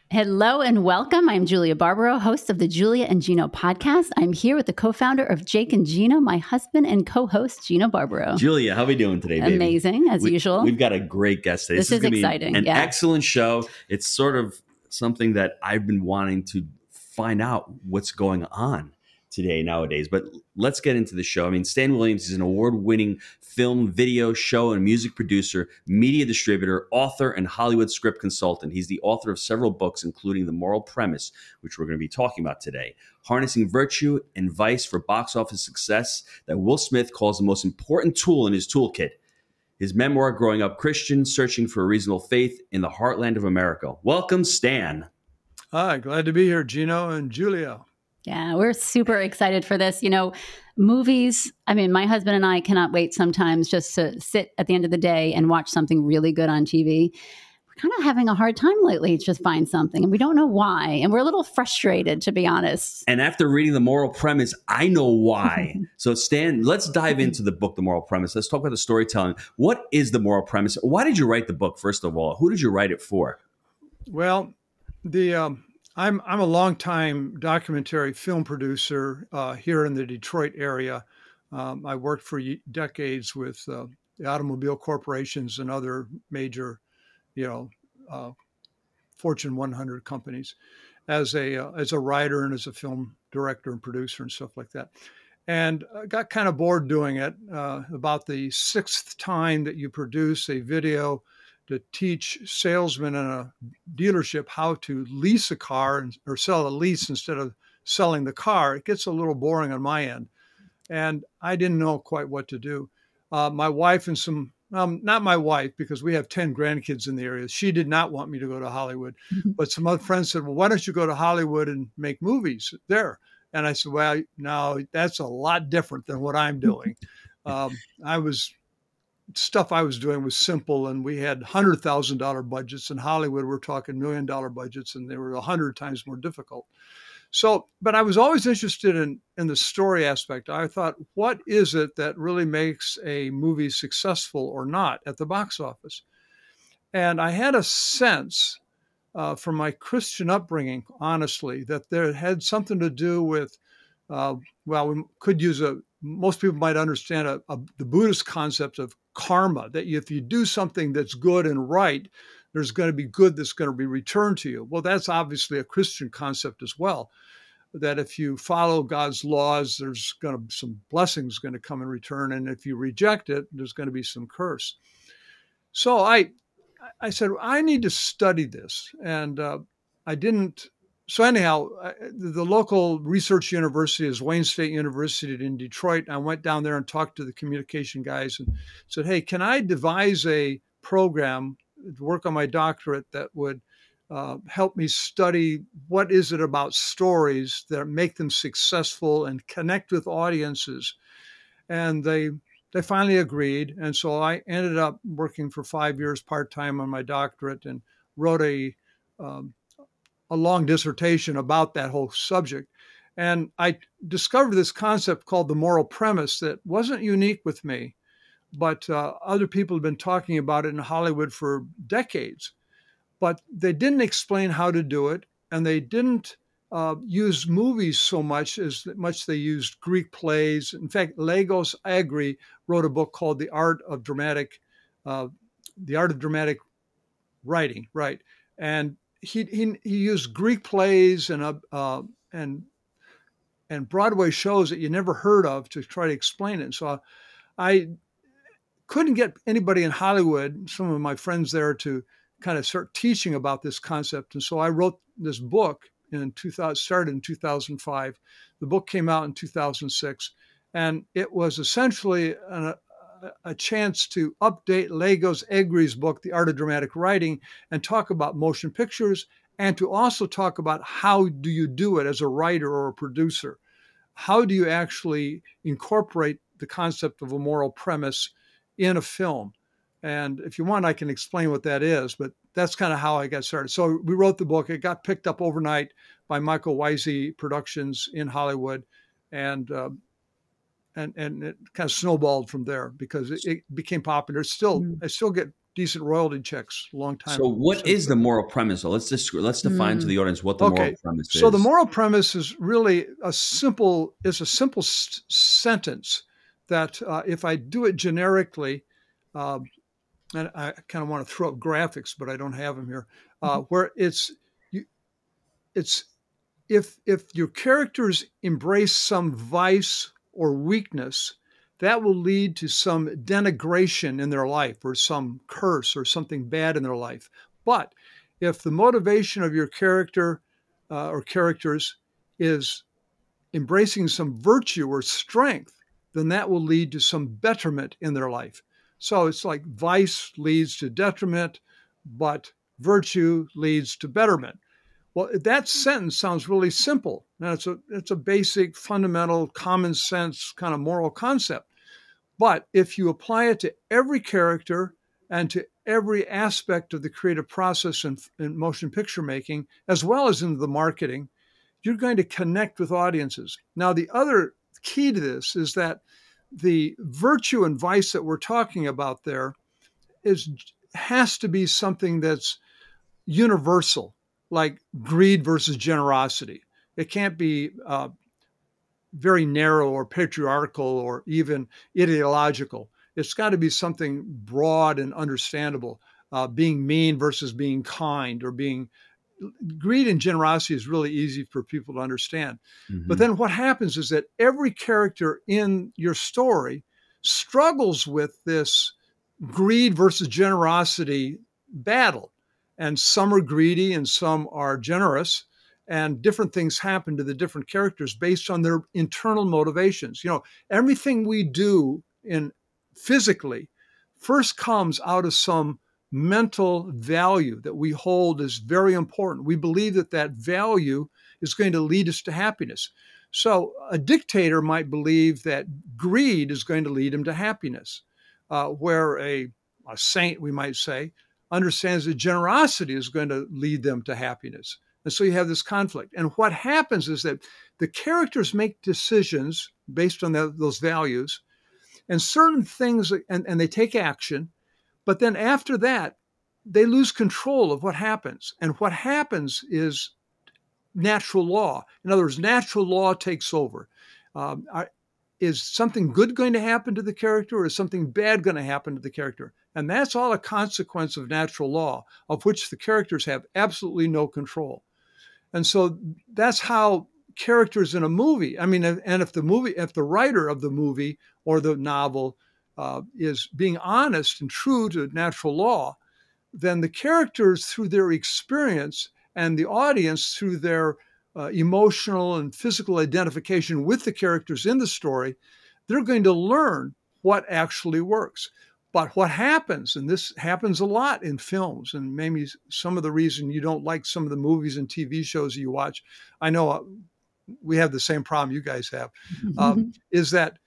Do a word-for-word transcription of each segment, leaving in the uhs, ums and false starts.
Hello and welcome. I'm Julia Barbaro, host of the Julia and Gino podcast. I'm here with the co-founder of Jake and Gino, my husband and co-host, Gino Barbaro. Julia, how are we doing today, baby? Amazing, as we, usual. We've got a great guest today. This, this is, is exciting. Be an yeah. excellent show. It's sort of something that I've been wanting to find out what's going on today nowadays. But let's get into the show. I mean, Stan Williams is an award-winning film, video, show, and music producer, media distributor, author, and Hollywood script consultant. He's the author of several books, including The Moral Premise, which we're going to be talking about today. Harnessing virtue and vice for box office success that Will Smith calls the most important tool in his toolkit. His memoir, Growing Up Christian, Searching for a Reasonable Faith in the Heartland of America. Welcome, Stan. Hi, glad to be here, Gino and Julia. Yeah, we're super excited for this. You know, movies, I mean, my husband and I cannot wait sometimes just to sit at the end of the day and watch something really good on T V. We're kind of having a hard time lately to just find something, and we don't know why. And we're a little frustrated, to be honest. And after reading The Moral Premise, I know why. So, Stan, let's dive into the book, The Moral Premise. Let's talk about the storytelling. What is The Moral Premise? Why did you write the book, first of all? Who did you write it for? Well, the... Um... I'm I'm a longtime documentary film producer uh, here in the Detroit area. Um, I worked for decades with uh, the automobile corporations and other major, you know, uh, Fortune one hundred companies as a uh, as a writer and as a film director and producer and stuff like that. And I got kind of bored doing it. Uh, about the sixth time that you produce a video to teach salesmen in a dealership how to lease a car and, or sell a lease instead of selling the car, it gets a little boring on my end. And I didn't know quite what to do. Uh, my wife and some, um, not my wife, because we have ten grandkids in the area. She did not want me to go to Hollywood. Mm-hmm. But some other friends said, well, why don't you go to Hollywood and make movies there? And I said, well, no, that's a lot different than what I'm doing. um, I was... Stuff I was doing was simple, and we had one hundred thousand dollars budgets. In Hollywood, we're talking million dollar budgets, and they were one hundred times more difficult. So, but I was always interested in, in the story aspect. I thought, what is it that really makes a movie successful or not at the box office? And I had a sense uh, from my Christian upbringing, honestly, that there had something to do with, uh, well, we could use a, most people might understand a, a, the Buddhist concept of karma, that if you do something that's good and right, there's going to be good that's going to be returned to you. Well, that's obviously a Christian concept as well, that if you follow God's laws, there's going to be some blessings going to come in return. And if you reject it, there's going to be some curse. So I, I said, I need to study this. And uh, I didn't. So anyhow, the local research university is Wayne State University in Detroit. I went down there and talked to the communication guys and said, hey, can I devise a program to work on my doctorate that would uh, help me study what is it about stories that make them successful and connect with audiences? And they they finally agreed. And so I ended up working for five years part-time on my doctorate and wrote a um, a long dissertation about that whole subject. And I discovered this concept called the moral premise that wasn't unique with me, but uh, other people have been talking about it in Hollywood for decades. But they didn't explain how to do it, and they didn't uh, use movies so much as much they used Greek plays. In fact, Lagos Agri wrote a book called The Art of Dramatic, uh, The Art of Dramatic Writing, right? And He, he he used Greek plays and uh, uh, and and Broadway shows that you never heard of to try to explain it. So I couldn't get anybody in Hollywood, some of my friends there, to kind of start teaching about this concept. And so I wrote this book in two thousand, started in two thousand five. The book came out in two thousand six, and it was essentially an, a chance to update Lagos Agri's book, The Art of Dramatic Writing, and talk about motion pictures, and to also talk about how do you do it as a writer or a producer? How do you actually incorporate the concept of a moral premise in a film? And if you want, I can explain what that is, but that's kind of how I got started. So we wrote the book. It got picked up overnight by Michael Weisey Productions in Hollywood, and uh, And, and it kind of snowballed from there because it, it became popular. It's still, mm. I still get decent royalty checks a long time. So what since is the then. moral premise? So let's just let's define to Mm. the audience what the Okay, moral premise so is. the moral premise is really a simple, is a simple s- sentence that uh, if I do it generically, uh, and I kind of want to throw up graphics, but I don't have them here, uh, where it's, you, it's if if your characters embrace some vice or weakness, that will lead to some denigration in their life or some curse or something bad in their life. But if the motivation of your character uh, or characters is embracing some virtue or strength, then that will lead to some betterment in their life. So it's like vice leads to detriment, but virtue leads to betterment. Well, that sentence sounds really simple. Now, it's a it's a basic, fundamental, common sense kind of moral concept. But if you apply it to every character and to every aspect of the creative process in, in motion picture making, as well as into the marketing, you're going to connect with audiences. Now, the other key to this is that the virtue and vice that we're talking about there is has to be something that's universal, like greed versus generosity. It can't be uh, very narrow or patriarchal or even ideological. It's got to be something broad and understandable. Uh, being mean versus being kind, or being greed and generosity is really easy for people to understand. Mhm. But then what happens is that every character in your story struggles with this greed versus generosity battle. And some are greedy and some are generous. And different things happen to the different characters based on their internal motivations. You know, everything we do in physically first comes out of some mental value that we hold as very important. We believe that that value is going to lead us to happiness. So a dictator might believe that greed is going to lead him to happiness, uh, where a, a saint, we might say, understands that generosity is going to lead them to happiness. And so you have this conflict. And what happens is that the characters make decisions based on the, those values, and certain things, and, and they take action. But then after that, they lose control of what happens. And what happens is natural law. In other words, natural law takes over. Um, are, is something good going to happen to the character, or is something bad going to happen to the character? And that's all a consequence of natural law, of which the characters have absolutely no control. And so that's how characters in a movie, I mean, and if the movie, if the writer of the movie or the novel uh, is being honest and true to natural law, then the characters, through their experience, and the audience, through their uh, emotional and physical identification with the characters in the story, they're going to learn what actually works. But what happens, and this happens a lot in films, and maybe some of the reason you don't like some of the movies and T V shows you watch, I know uh, we have the same problem you guys have, um, is that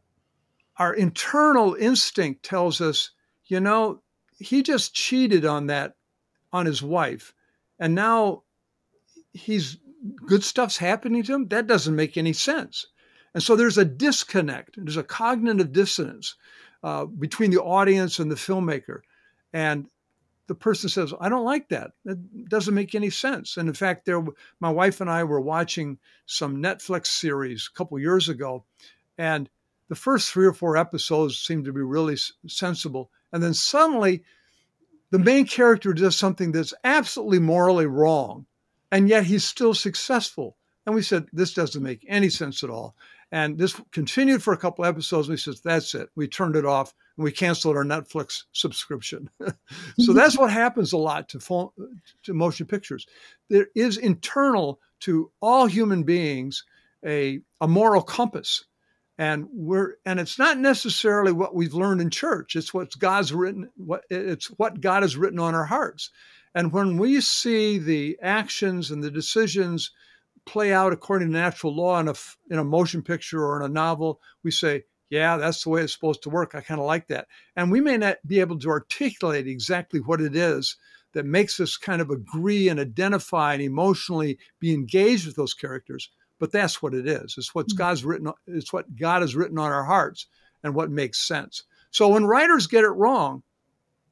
our internal instinct tells us, you know, he just cheated on that, on his wife, and now he's good stuff's happening to him. That doesn't make any sense. And so there's a disconnect. There's a cognitive dissonance uh, between the audience and the filmmaker. And the person says, I don't like that. That doesn't make any sense. And in fact, there, my wife and I were watching some Netflix series a couple years ago, and the first three or four episodes seemed to be really sensible. And then suddenly the main character does something that's absolutely morally wrong, and yet he's still successful. And we said, this doesn't make any sense at all. And this continued for a couple episodes. And we said, that's it. We turned it off and we canceled our Netflix subscription. So that's what happens a lot to, phone, to motion pictures. There is internal to all human beings a, a moral compass. And we're and it's not necessarily what we've learned in church. It's what God's written. What it's what God has written on our hearts. And when we see the actions and the decisions play out according to natural law in a in a motion picture or in a novel, we say, "Yeah, that's the way it's supposed to work. I kind of like that." And we may not be able to articulate exactly what it is that makes us kind of agree and identify and emotionally be engaged with those characters. But that's what it is. It's what God's written. It's what God has written on our hearts, and what makes sense. So when writers get it wrong,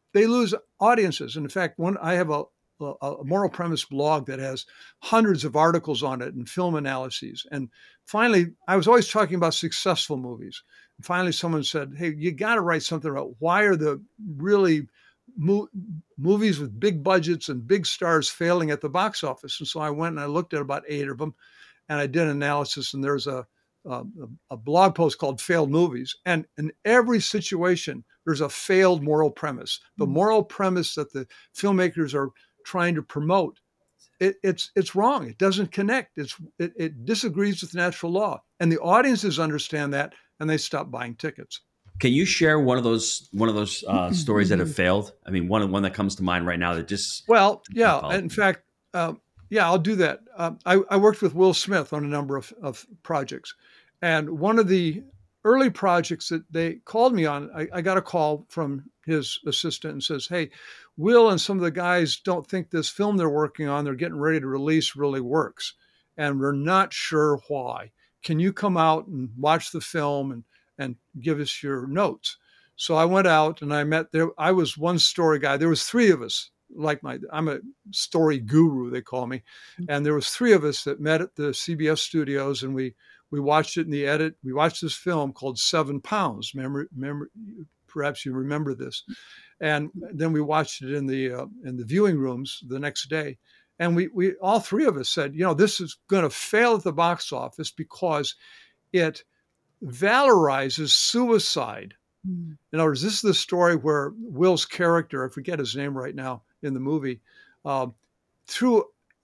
they lose audiences. And in fact, one I have a, a, a moral premise blog that has hundreds of articles on it and film analyses. And finally, I was always talking about successful movies. And finally, someone said, "Hey, you got to write something about why are the really mo- movies with big budgets and big stars failing at the box office?" And so I went and I looked at about eight of them, and I did an analysis. And there's a a, a blog post called "Failed Movies," and in every situation, there's a failed moral premise. The moral premise that the filmmakers are trying to promote, it, it's it's wrong. It doesn't connect. It's it, it disagrees with natural law, and the audiences understand that, and they stop buying tickets. Can you share one of those one of those uh, stories that have failed? I mean, one one that comes to mind right now that just well, yeah. In fact, uh, yeah, I'll do that. Uh, I, I worked with Will Smith on a number of, of projects, and one of the early projects that they called me on, I, I got a call from his assistant and says, "Hey, Will and some of the guys don't think this film they're working on, they're getting ready to release, really works, and we're not sure why. Can you come out and watch the film and and give us your notes?" So I went out and I met there. I was one story guy. There was three of us. Like my, I'm a story guru, they call me, and there was three of us that met at the C B S studios, and we we watched it in the edit. We watched this film called Seven Pounds. Remember, remember, perhaps you remember this. And then we watched it in the uh, in the viewing rooms the next day, and we we all three of us said, you know, this is going to fail at the box office because it valorizes suicide. Mm. In other words, this is the story where Will's character, I forget his name right now in the movie, um, through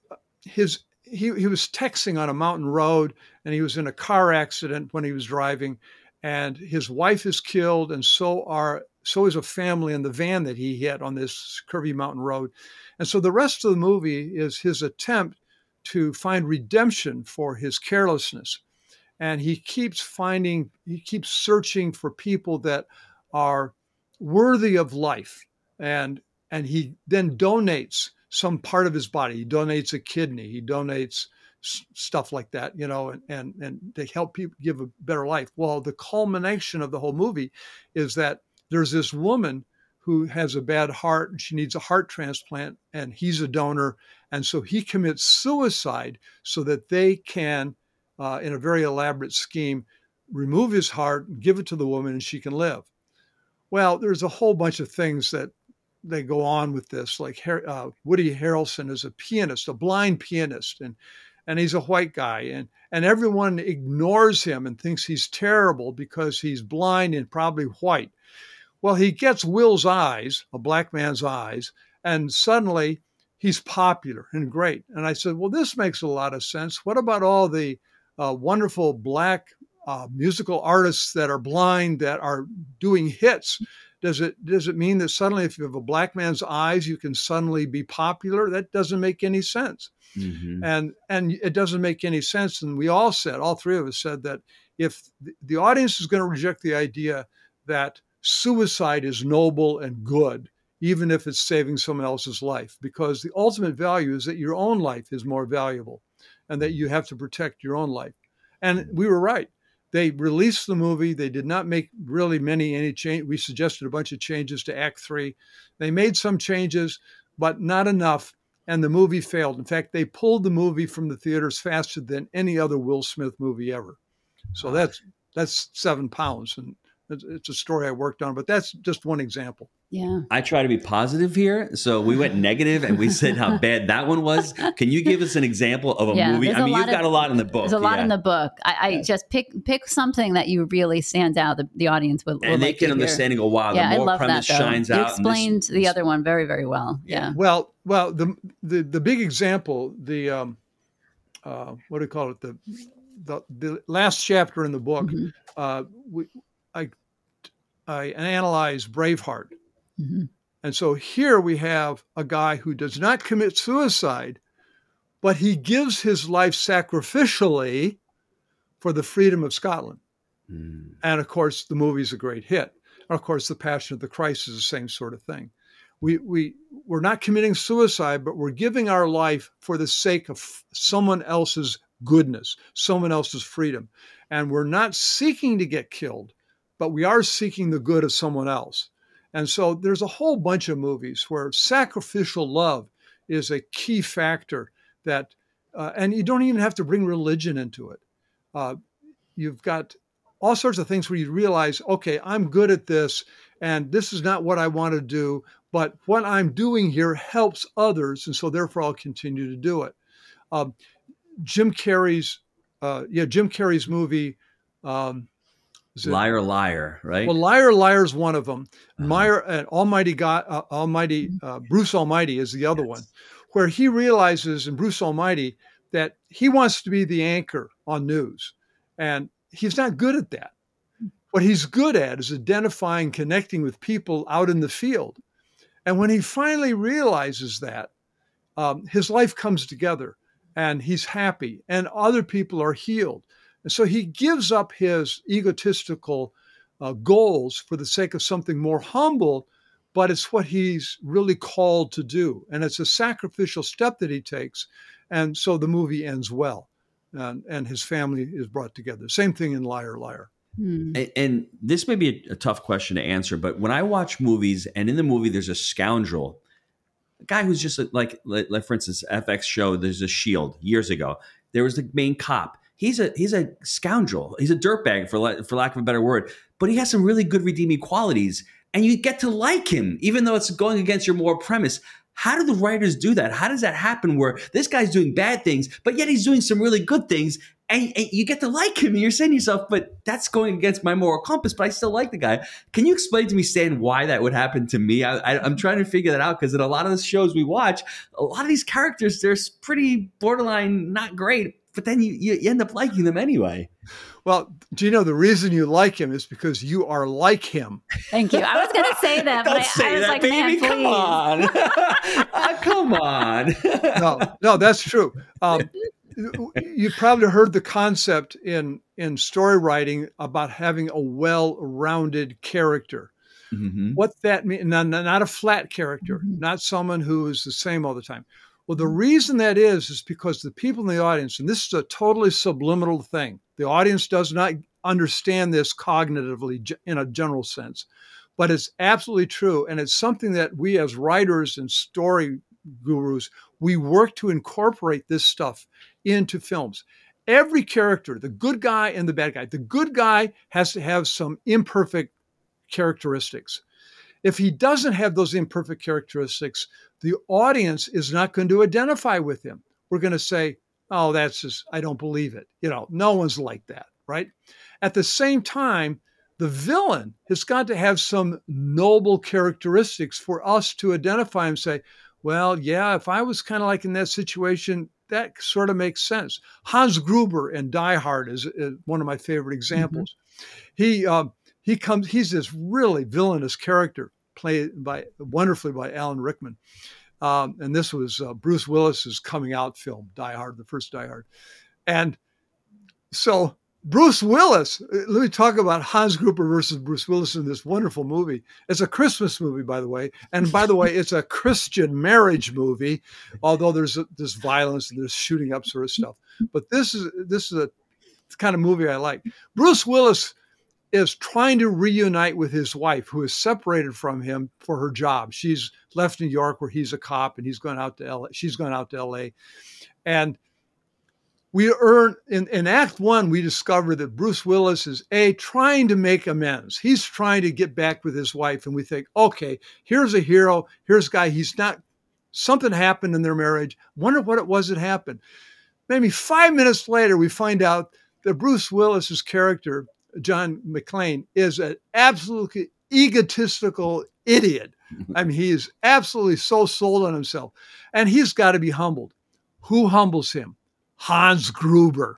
his he he was texting on a mountain road, and he was in a car accident when he was driving, and his wife is killed, and so are so is a family in the van that he hit on this curvy mountain road. And so the rest of the movie is his attempt to find redemption for his carelessness. And he keeps finding, he keeps searching for people that are worthy of life. And, and he then donates some part of his body. He donates a kidney. He donates s- stuff like that, you know, and, and, and to help people give a better life. Well, the culmination of the whole movie is that there's this woman who has a bad heart and she needs a heart transplant, and he's a donor. And so he commits suicide so that they can, uh, in a very elaborate scheme, remove his heart, give it to the woman, and she can live. Well, there's a whole bunch of things that they go on with this, like uh, Woody Harrelson is a pianist, a blind pianist, and and he's a white guy, and and everyone ignores him and thinks he's terrible because he's blind and probably white. Well, he gets Will's eyes, a black man's eyes, and suddenly he's popular and great. And I said, well, this makes a lot of sense. What about all the uh, wonderful black uh, musical artists that are blind that are doing hits? Does it does it mean that suddenly if you have a black man's eyes, you can suddenly be popular? That doesn't make any sense. Mm-hmm. And and it doesn't make any sense. And we all said, all three of us said that if the audience is going to reject the idea that suicide is noble and good, even if it's saving someone else's life, because the ultimate value is that your own life is more valuable and that you have to protect your own life. And we were right. They released the movie. They did not make really many, any change. We suggested a bunch of changes to Act Three. They made some changes, but not enough. And the movie failed. In fact, they pulled the movie from the theaters faster than any other Will Smith movie ever. So that's that's Seven Pounds. And it's a story I worked on, but that's just one example. Yeah. I try to be positive here. So we went negative and we said how bad that one was. Can you give us an example of a yeah, movie? I mean, you've of, got a lot in the book. There's a lot yeah. in the book. I, I yeah. just pick pick something that you really stands out. The, the audience will, will and they like can understand and go, wow, yeah, the more I love premise that, shines you out. Explained this, the other one very, very well. Yeah. yeah. Well, well, the the the big example, the um, uh, what do you call it? The the the last chapter in the book. Mm-hmm. Uh, we I. I analyze Braveheart. Mm-hmm. And so here we have a guy who does not commit suicide, but he gives his life sacrificially for the freedom of Scotland. Mm. And of course, the movie's a great hit. And of course, The Passion of the Christ is the same sort of thing. We, we, we're not committing suicide, but we're giving our life for the sake of someone else's goodness, someone else's freedom. And we're not seeking to get killed, but we are seeking the good of someone else. And so there's a whole bunch of movies where sacrificial love is a key factor that, uh, and you don't even have to bring religion into it. Uh, you've got all sorts of things where you realize, okay, I'm good at this, and this is not what I want to do, but what I'm doing here helps others, and so therefore I'll continue to do it. Um, Jim Carrey's, uh, yeah, Jim Carrey's movie. Um, is it- Liar, Liar, right? Well, Liar, Liar's one of them. Uh-huh. Meyer and Almighty God, uh, Almighty uh, Bruce Almighty is the other Yes. one, where he realizes in Bruce Almighty that he wants to be the anchor on news, and he's not good at that. What he's good at is identifying, connecting with people out in the field. And when he finally realizes that, um, his life comes together and he's happy and other people are healed. And so he gives up his egotistical uh, goals for the sake of something more humble, but it's what he's really called to do. And it's a sacrificial step that he takes. And so the movie ends well, and, and his family is brought together. Same thing in Liar, Liar. Hmm. And, and this may be a, a tough question to answer, but when I watch movies and in the movie there's a scoundrel, a guy who's just a, like, like, like for instance, F X show, there's a Shield years ago. There was the main cop. He's a he's a scoundrel. He's a dirtbag for la- for lack of a better word. But he has some really good redeeming qualities, and you get to like him, even though it's going against your moral premise. How do the writers do that? How does that happen where this guy's doing bad things, but yet he's doing some really good things, and, and you get to like him, and you're saying to yourself, but that's going against my moral compass, but I still like the guy. Can you explain to me, Stan, why that would happen to me? I, I, I'm trying to figure that out, because in a lot of the shows we watch, a lot of these characters, they're pretty borderline not great, but then you, you end up liking them anyway. Well, do you know the reason you like him is because you are like him. Thank you. I was going to say that, but Don't I, say I was that, like, baby. man, Come please. on. Ah, come on. No, no, that's true. Um, you probably heard the concept in in story writing about having a well-rounded character. Mm-hmm. What that means, not, not a flat character, Mhm. not someone who is the same all the time. Well, the reason that is, is because the people in the audience, and this is a totally subliminal thing, the audience does not understand this cognitively ge- in a general sense, but it's absolutely true. And it's something that we as writers and story gurus, we work to incorporate this stuff into films. Every character, the good guy and the bad guy, the good guy has to have some imperfect characteristics. If he doesn't have those imperfect characteristics, the audience is not going to identify with him. We're going to say, oh, that's just, I don't believe it. You know, no one's like that, right? At the same time, the villain has got to have some noble characteristics for us to identify and say, well, yeah, if I was kind of like in that situation, that sort of makes sense. Hans Gruber in Die Hard is, is one of my favorite examples. Mm-hmm. He um, he comes, he's this really villainous character played by wonderfully by Alan Rickman. Um, and this was uh, Bruce Willis's coming out film, Die Hard, the first Die Hard. And so Bruce Willis, let me talk about Hans Gruber versus Bruce Willis in this wonderful movie. It's a Christmas movie, by the way. And by the way, it's a Christian marriage movie, although there's a, there's violence and there's shooting up sort of stuff. But this is this is a kind of movie I like. Bruce Willis is trying to reunite with his wife, who is separated from him for her job. She's left New York, where he's a cop, and he's gone out to L A. She's gone out to L A. And we earn in, in Act One, we discover that Bruce Willis is a trying to make amends. He's trying to get back with his wife, and we think, okay, here's a hero. Here's a guy. He's not. Something happened in their marriage. Wonder what it was that happened. Maybe five minutes later, we find out that Bruce Willis's character, John McClane, is an absolutely egotistical idiot. I mean, he is absolutely so sold on himself, and he's got to be humbled. Who humbles him? Hans Gruber.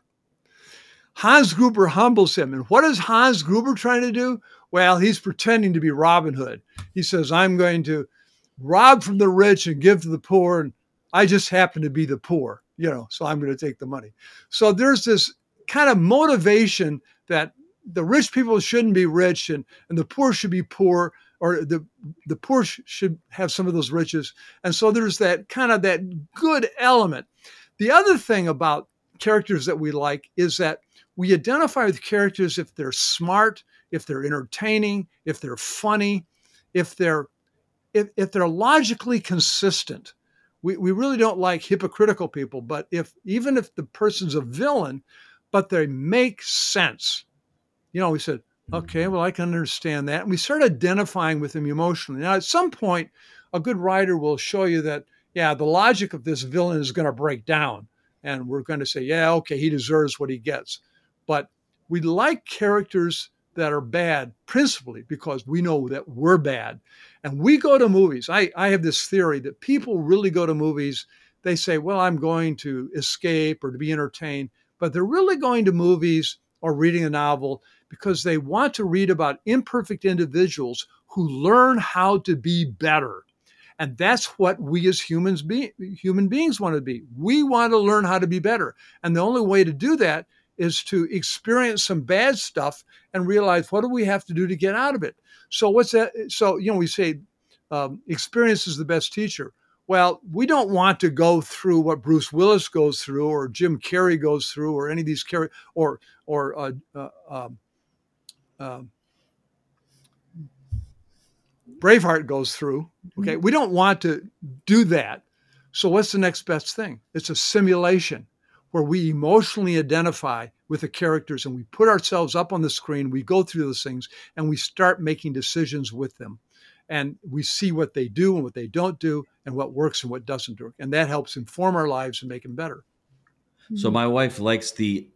Hans Gruber humbles him. And what is Hans Gruber trying to do? Well, he's pretending to be Robin Hood. He says, I'm going to rob from the rich and give to the poor, and I just happen to be the poor, you know, so I'm going to take the money. So there's this kind of motivation that the rich people shouldn't be rich, and, and the poor should be poor, or the, the poor sh- should have some of those riches. And so there's that kind of that good element. The other thing about characters that we like is that we identify with characters if they're smart, if they're entertaining, if they're funny. if they're if, if they're logically consistent. We, we really don't like hypocritical people, but if even if the person's a villain, but they make sense, you know, we said, okay, well, I can understand that. And we start identifying with them emotionally. Now, at some point, a good writer will show you that, yeah, the logic of this villain is going to break down. And we're going to say, yeah, okay, he deserves what he gets. But we like characters that are bad principally because we know that we're bad. And we go to movies. I, I have this theory that people really go to movies. They say, well, I'm going to escape or to be entertained. But they're really going to movies or reading a novel because they want to read about imperfect individuals who learn how to be better. And that's what we as humans be, human beings want to be. We want to learn how to be better. And the only way to do that is to experience some bad stuff and realize, what do we have to do to get out of it? So what's that? So, you know, we say um, experience is the best teacher. Well, we don't want to go through what Bruce Willis goes through or Jim Carrey goes through or any of these Carrey or, or, uh, uh, um, uh, Braveheart goes through. Okay. We don't want to do that. So what's the next best thing? It's a simulation where we emotionally identify with the characters and we put ourselves up on the screen. We go through those things and we start making decisions with them. And we see what they do and what they don't do and what works and what doesn't work. And that helps inform our lives and make them better. So my wife likes the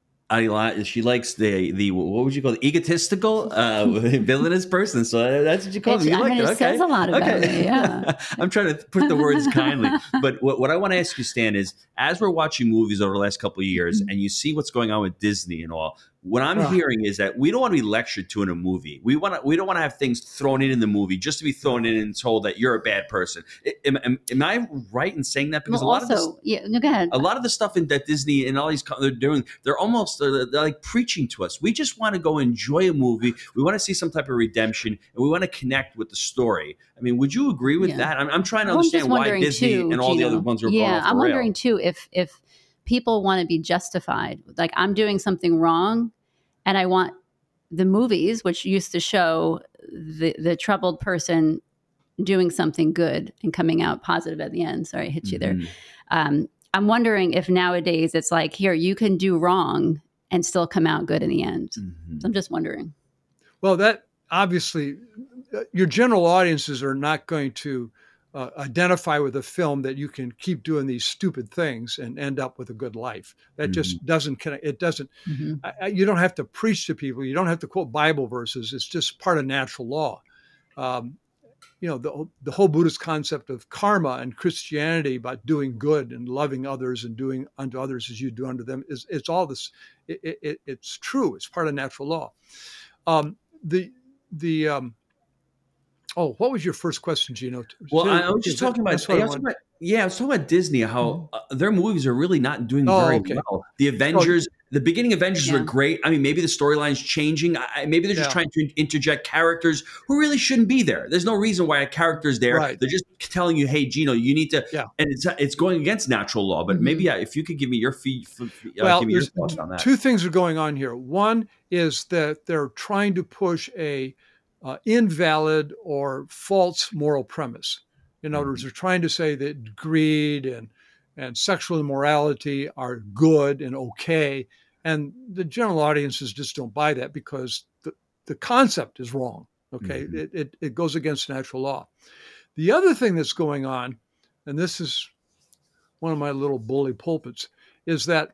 I she likes the the what would you call it, egotistical uh, villainous person. So that's what you call it. You I like mean, it. it Okay. says a lot about okay. me, yeah. I'm trying to put the words kindly, but what, what I want to ask you, Stan, is as we're watching movies over the last couple of years, mm-hmm. and you see what's going on with Disney and all. What I'm oh. hearing is that we don't want to be lectured to in a movie. We want to. We don't want to have things thrown in in the movie just to be thrown in and told that you're a bad person. Am, am, am I right in saying that? Because well, a lot also, of this, yeah, no, go ahead. A lot of the stuff in that Disney and all these they're doing, they're almost they're, they're like preaching to us. We just want to go enjoy a movie. We want to see some type of redemption, and we want to connect with the story. I mean, would you agree with yeah. that? I'm, I'm trying to well, understand why Disney too, and all Gino, the other ones are yeah, going off the I'm rail. wondering too if if people want to be justified, like I'm doing something wrong. And I want the movies, which used to show the, the troubled person doing something good and coming out positive at the end. Sorry, I hit mm-hmm. you there. Um, I'm wondering if nowadays it's like, here, you can do wrong and still come out good in the end. Mm-hmm. So I'm just wondering. Well, that obviously, your general audiences are not going to Uh, identify with a film that you can keep doing these stupid things and end up with a good life. That mm-hmm. just doesn't connect. It doesn't, mm-hmm. I, you don't have to preach to people. You don't have to quote Bible verses. It's just part of natural law. Um, you know, the, the whole Buddhist concept of karma and Christianity about doing good and loving others and doing unto others as you do unto them is it's all this. It, it, it's true. It's part of natural law. Um, the, the, um, Oh, what was your first question, Gino? Well, I was just talking about, I about, yeah, I was talking about Disney, how mm-hmm. uh, their movies are really not doing oh, very okay. well. The Avengers, oh, the beginning Avengers yeah. were great. I mean, maybe the storyline's changing. I, maybe they're just yeah. trying to interject characters who really shouldn't be there. There's no reason why a character's there. Right. They're just telling you, hey, Gino, you need to, yeah. and it's it's going against natural law. But mm-hmm. maybe uh, if you could give me your feed, uh, well, give me your thoughts on that. Two things are going on here. One is that they're trying to push a Uh, invalid or false moral premise. In other words, they're trying to say that greed and and sexual immorality are good and okay, and the general audiences just don't buy that because the, the concept is wrong. Okay, mm-hmm. it, it it goes against natural law. The other thing that's going on, and this is one of my little bully pulpits, is that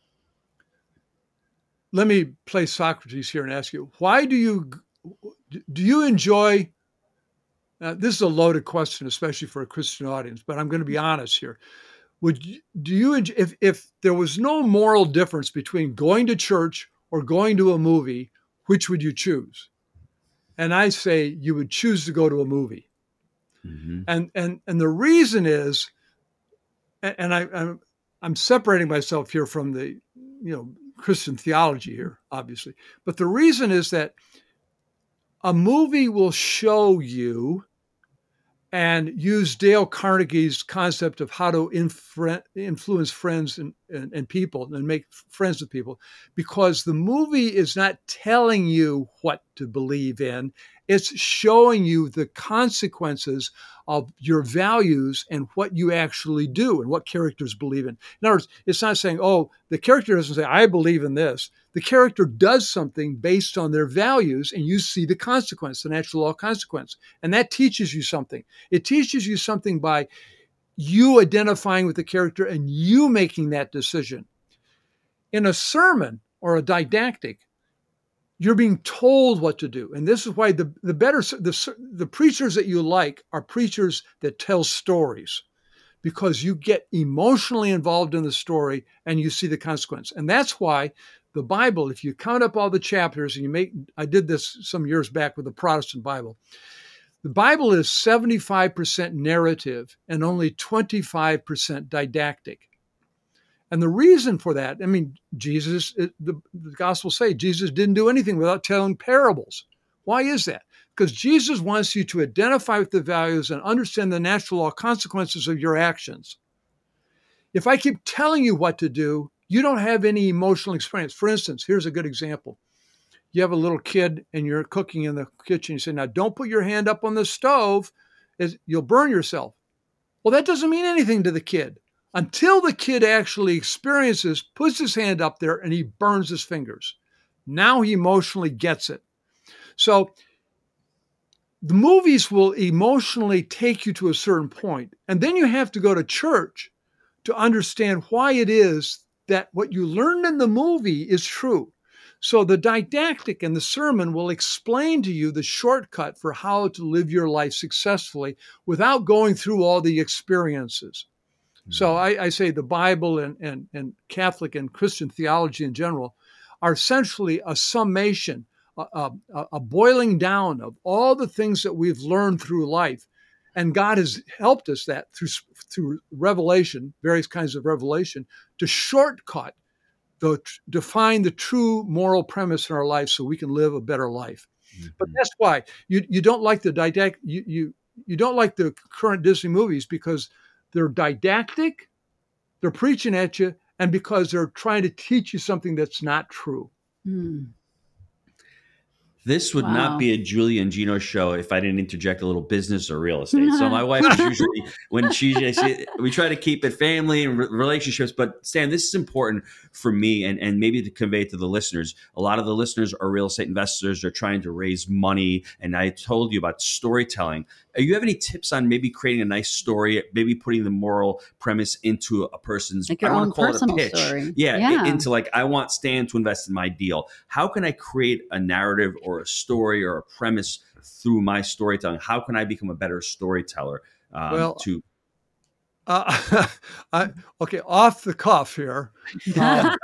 let me play Socrates here and ask you, why do you Do you enjoy, uh, this is a loaded question, especially for a Christian audience, but I'm going to be honest here. Would you, do you, if, if there was no moral difference between going to church or going to a movie, which would you choose? And I say you would choose to go to a movie. Mm-hmm. And, and, and the reason is, and I, I'm, I'm separating myself here from the, you know, Christian theology here, obviously, but the reason is that a movie will show you and use Dale Carnegie's concept of how to infre- influence friends and and, and people and make friends with people, because the movie is not telling you what to believe in. It's showing you the consequences of your values and what you actually do and what characters believe in. In other words, it's not saying, oh, the character doesn't say, I believe in this. The character does something based on their values, and you see the consequence, the natural law of consequence. And that teaches you something. It teaches you something by you identifying with the character and you making that decision. In a sermon or a didactic, you're being told what to do. And this is why the, the better, the, the preachers that you like are preachers that tell stories, because you get emotionally involved in the story and you see the consequence. And that's why the Bible, if you count up all the chapters and you make, I did this some years back with the Protestant Bible, the Bible is seventy-five percent narrative and only twenty-five percent didactic. And the reason for that, I mean, Jesus, it, the, the Gospels say Jesus didn't do anything without telling parables. Why is that? Because Jesus wants you to identify with the values and understand the natural law consequences of your actions. If I keep telling you what to do, you don't have any emotional experience. For instance, here's a good example. You have a little kid and you're cooking in the kitchen. You say, now don't put your hand up on the stove, you'll burn yourself. Well, that doesn't mean anything to the kid until the kid actually experiences, puts his hand up there and he burns his fingers. Now he emotionally gets it. So the movies will emotionally take you to a certain point, and then you have to go to church to understand why it is that what you learned in the movie is true. So the didactic and the sermon will explain to you the shortcut for how to live your life successfully without going through all the experiences. Mm-hmm. So I, I say the Bible and, and, and Catholic and Christian theology in general are essentially a summation, a, a, a boiling down of all the things that we've learned through life. And God has helped us that through, through revelation, various kinds of revelation, to shortcut The, define the true moral premise in our life so we can live a better life. Mm-hmm. But that's why you, you don't like the didactic, you, you, you don't like the current Disney movies, because they're didactic, they're preaching at you, and because they're trying to teach you something that's not true. Mm. This would wow. not be a Julie and Gino show if I didn't interject a little business or real estate. So my wife is usually, when she, she, we try to keep it family and re- relationships, but Stan, this is important for me and, and maybe to convey it to the listeners. A lot of the listeners are real estate investors. They're trying to raise money. And I told you about storytelling. Do you have any tips on maybe creating a nice story, maybe putting the moral premise into a person's, like your I own want to call personal it a pitch. Story. Yeah, yeah, into like, I want Stan to invest in my deal. How can I create a narrative or a story or a premise through my storytelling? How can I become a better storyteller? Um, well, to uh, I, okay, off the cuff here. Um,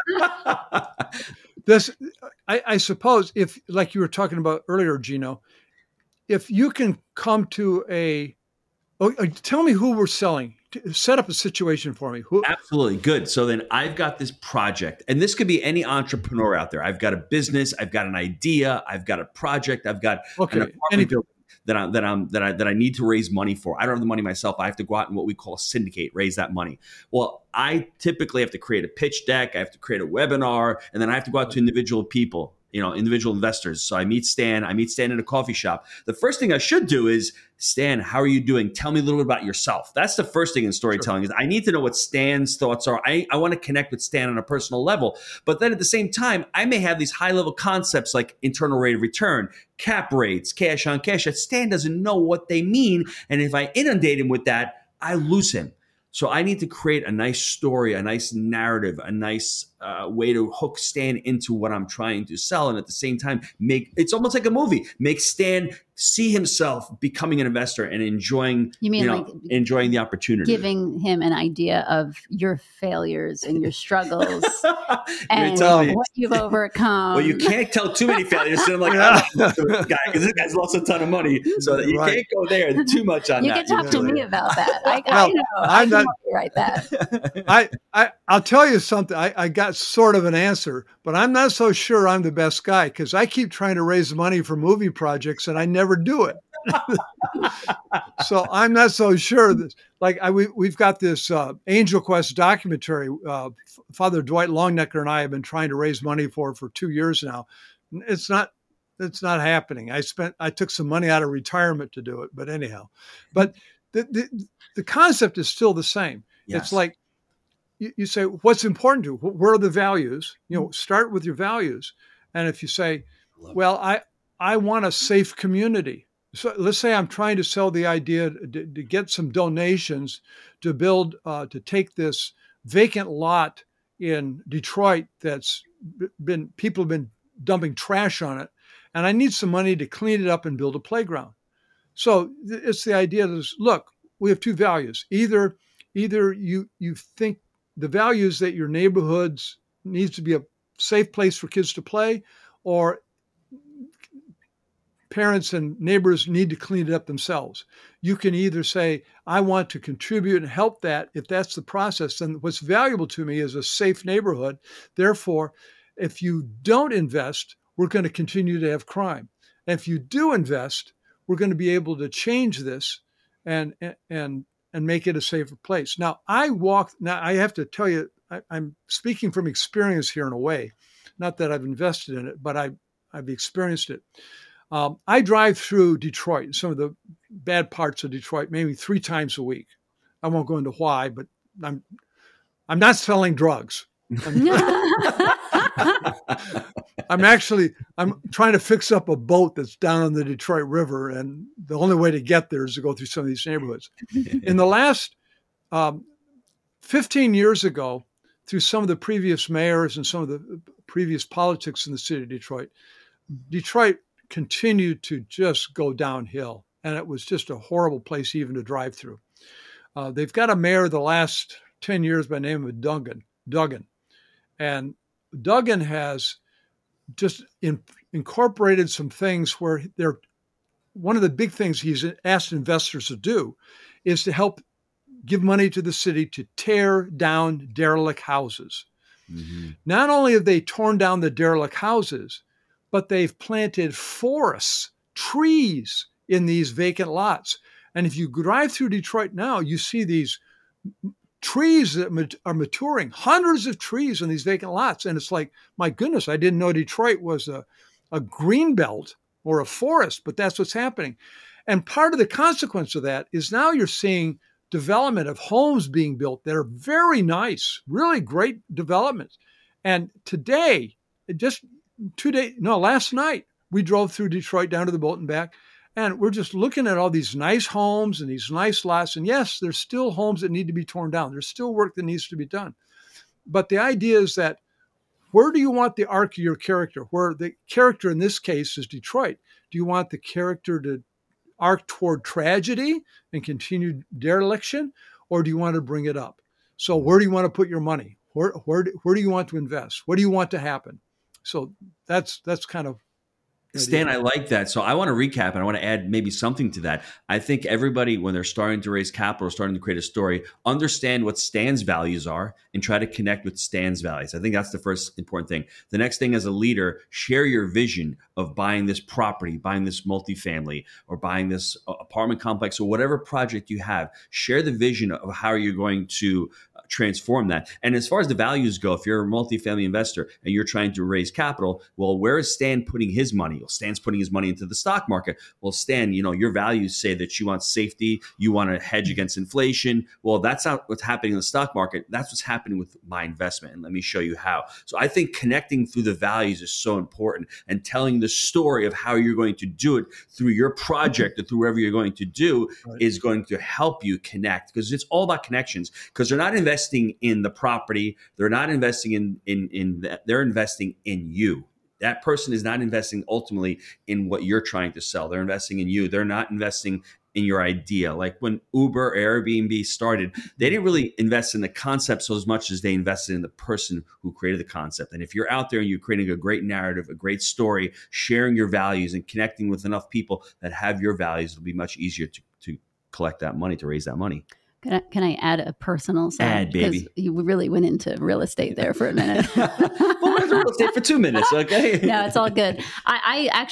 this, I, I suppose, if like you were talking about earlier, Gino, if you can come to a, oh, tell me who we're selling. Set up a situation for me. Who- Absolutely. Good. So then I've got this project, and this could be any entrepreneur out there. I've got a business. I've got an idea. I've got a project. I've got okay. an apartment building that I'm, that I'm, that I, that I need to raise money for. I don't have the money myself. I have to go out and what we call syndicate, raise that money. Well, I typically have to create a pitch deck. I have to create a webinar, and then I have to go out to individual people, you know, individual investors. So I meet Stan, I meet Stan in a coffee shop. The first thing I should do is, Stan, how are you doing? Tell me a little bit about yourself. That's the first thing in storytelling. Sure. Is I need to know what Stan's thoughts are. I, I want to connect with Stan on a personal level. But then at the same time, I may have these high level concepts like internal rate of return, cap rates, cash on cash, that Stan doesn't know what they mean. And if I inundate him with that, I lose him. So I need to create a nice story, a nice narrative, a nice uh, way to hook Stan into what I'm trying to sell. And at the same time, make it's almost like a movie. Make Stan see himself becoming an investor and enjoying, you mean you know, like enjoying the opportunity. Giving him an idea of your failures and your struggles and me, what you've overcome. Well, you can't tell too many failures. So I'm like, yeah. oh, this guy, because this guy's lost a ton of money. So that you right. can't go there too much on you that. You can talk to me about that. I, well, I know. I'm I not, can write that. I, I, I'll tell you something. I, I got sort of an answer, but I'm not so sure I'm the best guy because I keep trying to raise money for movie projects and I never do it. So I'm not so sure that, like, I, we, we've got this uh, Angel Quest documentary. Uh, Father Dwight Longnecker and I have been trying to raise money for for two years now. It's not, it's not happening. I spent, I took some money out of retirement to do it, but anyhow, but the the, the concept is still the same. Yes. It's like you, you say, what's important to you? Where are the values? You know, start with your values. And if you say, well, I I want a safe community. So let's say I'm trying to sell the idea to, to get some donations to build, uh, to take this vacant lot in Detroit that's been, people have been dumping trash on it. And I need some money to clean it up and build a playground. So it's the idea that, look, we have two values. Either, either you, you think the values that your neighborhoods needs to be a safe place for kids to play, or parents and neighbors need to clean it up themselves. You can either say, I want to contribute and help that. If that's the process, then what's valuable to me is a safe neighborhood. Therefore, if you don't invest, we're going to continue to have crime. And if you do invest, we're going to be able to change this and and and make it a safer place. Now, I walk, now I have to tell you, I, I'm speaking from experience here in a way, not that I've invested in it, but I, I've experienced it. Um, I drive through Detroit, some of the bad parts of Detroit, maybe three times a week. I won't go into why, but I'm I'm not selling drugs. I'm, I'm actually I'm trying to fix up a boat that's down on the Detroit River, and the only way to get there is to go through some of these neighborhoods. In the last um, fifteen years ago, through some of the previous mayors and some of the previous politics in the city of Detroit, Detroit continued to just go downhill. And it was just a horrible place even to drive through. Uh, they've got a mayor the last ten years by the name of Duggan. Duggan. And Duggan has just in, incorporated some things where they're, one of the big things he's asked investors to do is to help give money to the city to tear down derelict houses. Mm-hmm. Not only have they torn down the derelict houses, but they've planted forests, trees in these vacant lots. And if you drive through Detroit now, you see these trees that are maturing, hundreds of trees in these vacant lots. And it's like, my goodness, I didn't know Detroit was a, a green belt or a forest, but that's what's happening. And part of the consequence of that is now you're seeing development of homes being built that are very nice, really great developments. And today, just two days, no, last night, we drove through Detroit down to the boat and back, and we're just looking at all these nice homes and these nice lots. And yes, there's still homes that need to be torn down. There's still work that needs to be done. But the idea is that where do you want the arc of your character? Where the character in this case is Detroit. Do you want the character to arc toward tragedy and continued dereliction, or do you want to bring it up? So where do you want to put your money? Where, where, where do you want to invest? What do you want to happen? So that's that's kind of Stan, I like that. So I want to recap and I want to add maybe something to that. I think everybody, when they're starting to raise capital, starting to create a story, understand what Stan's values are and try to connect with Stan's values. I think that's the first important thing. The next thing, as a leader, share your vision of buying this property, buying this multifamily, or buying this apartment complex, or whatever project you have. Share the vision of how you're going to transform that. And as far as the values go, if you're a multifamily investor and you're trying to raise capital, well, where is Stan putting his money? Well, Stan's putting his money into the stock market. Well, Stan, you know, your values say that you want safety, you want to hedge against inflation. Well, that's not what's happening in the stock market. That's what's happening with my investment. And let me show you how. So I think connecting through the values is so important, and telling the story of how you're going to do it through your project or through whatever you're going to do right. is going to help you connect, because it's all about connections, because they're not investing in the property. They're not investing in, in, in that. They're investing in you. That person is not investing ultimately in what you're trying to sell. They're investing in you. They're not investing in your idea. Like when Uber or Airbnb started, they didn't really invest in the concept so as much as they invested in the person who created the concept. And if you're out there and you're creating a great narrative, a great story, sharing your values and connecting with enough people that have your values, it'll be much easier to, to collect that money, to raise that money. Can I, can I add a personal side? Add, baby. Because you really went into real estate there for a minute. Well, we're real estate for two minutes, okay? No, it's all good. I, I actually,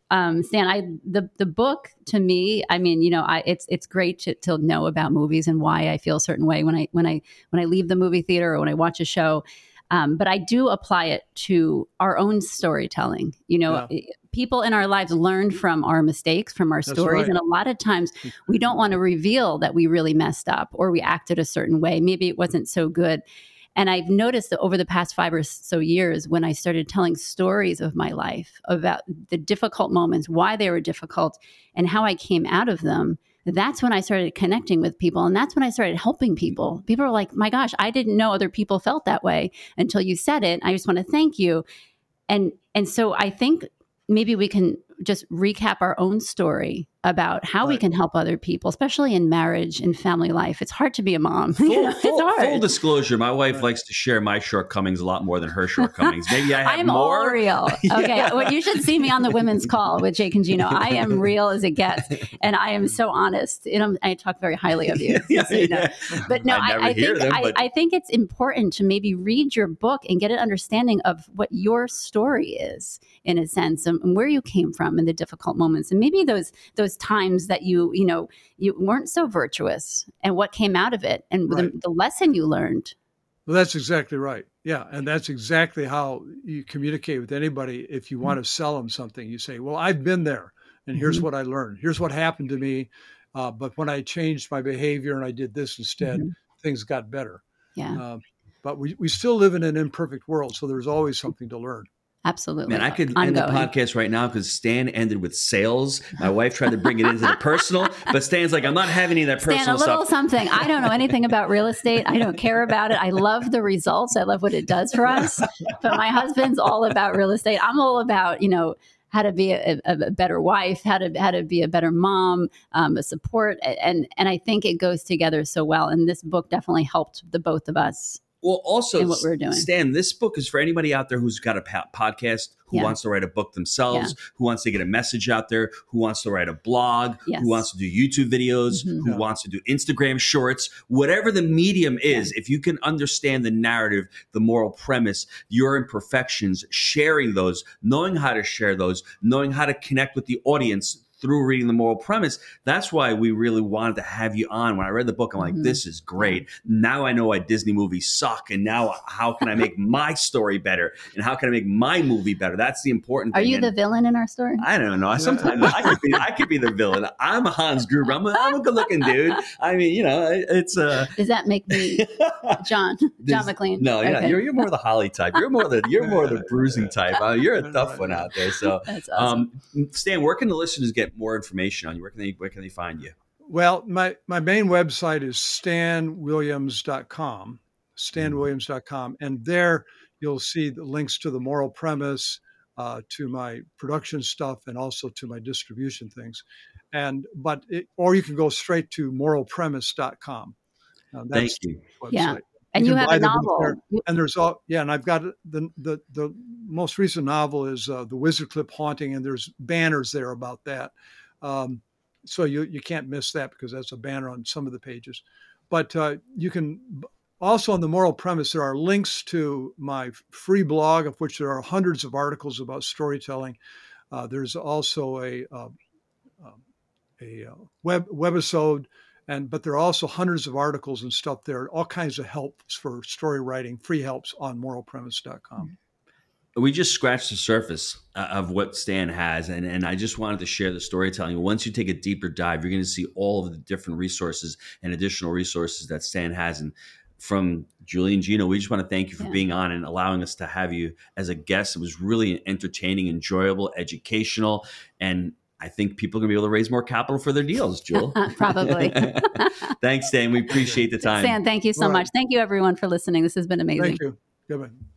Um, Stan, I the the book to me, I mean, you know, I it's it's great to, to know about movies and why I feel a certain way when I when I when I leave the movie theater or when I watch a show. Um, but I do apply it to our own storytelling. You know, yeah. people in our lives learn from our mistakes, from our That's stories, right. and a lot of times we don't want to reveal that we really messed up or we acted a certain way. Maybe it wasn't so good. And I've noticed that over the past five or so years, when I started telling stories of my life about the difficult moments, why they were difficult, and how I came out of them, that's when I started connecting with people. And that's when I started helping people. People are like, my gosh, I didn't know other people felt that way until you said it. I just want to thank you. And, and so I think maybe we can just recap our own story about how right. we can help other people, especially in marriage and family life. It's hard to be a mom. Full, you know, full, it's hard. Full disclosure, my wife right. likes to share my shortcomings a lot more than her shortcomings. Maybe I have I'm more. all real. Okay. yeah. Well, you should see me on the women's call with Jake and Gino. I am real as it gets. And I am so honest. You know, I talk very highly of you. yeah, so you know. yeah. But no, I, I, I think them, I, but... I think it's important to maybe read your book and get an understanding of what your story is, in a sense, and where you came from in the difficult moments. And maybe those those times that you, you know, you weren't so virtuous and what came out of it and right. the, the lesson you learned. Well, that's exactly right. Yeah. And that's exactly how you communicate with anybody. If you want to sell them something, you say, well, I've been there and here's mm-hmm. what I learned. Here's what happened to me. Uh, but when I changed my behavior and I did this instead, mm-hmm. things got better. Yeah. Uh, but we, we still live in an imperfect world. So there's always something to learn. Absolutely. Man, I could Ongoing. end the podcast right now because Stan ended with sales. My wife tried to bring it into the personal, but Stan's like, I'm not having any of that personal Stan, a little stuff. something. I don't know anything about real estate. I don't care about it. I love the results. I love what it does for us. But my husband's all about real estate. I'm all about, you know, how to be a, a better wife, how to how to be a better mom, um, a support. And, and I think it goes together so well. And this book definitely helped the both of us. Well, also, what we're doing. Stan, this book is for anybody out there who's got a po- podcast, who yeah. wants to write a book themselves, yeah. who wants to get a message out there, who wants to write a blog, yes. who wants to do YouTube videos, mm-hmm. who yeah. wants to do Instagram shorts, whatever the medium is. Yeah. If you can understand the narrative, the moral premise, your imperfections, sharing those, knowing how to share those, knowing how to connect with the audience through reading the moral premise. That's why we really wanted to have you on. When I read the book, I'm like, mm-hmm. this is great. Now I know why Disney movies suck. And now how can I make my story better? And how can I make my movie better? That's the important Are thing. you and the villain in our story? I don't know. Sometimes I could be I could be the villain. I'm a Hans Gruber. I'm a, I'm a good looking dude. I mean, you know, it's uh Does that make me John? John McClane? No, okay. yeah, you're you're more the Holly type. You're more the you're more the bruising type. Uh, you're a tough one out there. So that's awesome. Um, Stan, where can the listeners get more information on you? Where can they where can they find you? Well, my, my main website is stan williams dot com, stan williams dot com. And there you'll see the links to the moral premise, uh, to my production stuff, and also to my distribution things. And but it, or you can go straight to moral premise dot com. Uh, that's Thank you. The website. Yeah. And you, you have a novel. There, and there's all, yeah, and I've got the the the most recent novel is uh, The Wizard Clip Haunting, and there's banners there about that. Um, so you you can't miss that because that's a banner on some of the pages. But uh, you can also, on the moral premise, there are links to my free blog, of which there are hundreds of articles about storytelling. Uh, there's also a uh, a uh, web webisode. And but there are also hundreds of articles and stuff there, all kinds of helps for story writing, free helps on moral premise dot com. We just scratched the surface uh, of what Stan has, and, and I just wanted to share the storytelling. Once you take a deeper dive, you're going to see all of the different resources and additional resources that Stan has. And from Julie and Gino, we just want to thank you for yeah. being on and allowing us to have you as a guest. It was really entertaining, enjoyable, educational, and I think people are going to be able to raise more capital for their deals, Jewel. Probably. Thanks, Stan. We appreciate the time. Stan, thank you so All right. much. Thank you, everyone, for listening. This has been amazing. Thank you. Goodbye.